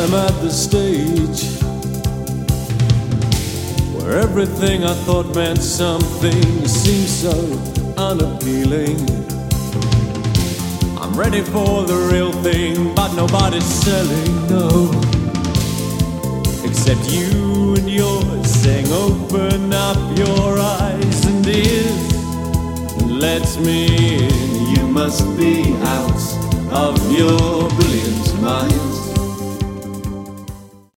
I'm at the stage where everything I thought meant something seems so unappealing. I'm ready for the real thing, but nobody's selling, no. Except you and yours saying open up your eyes and ears and let me in. You must be out of your brilliant mind.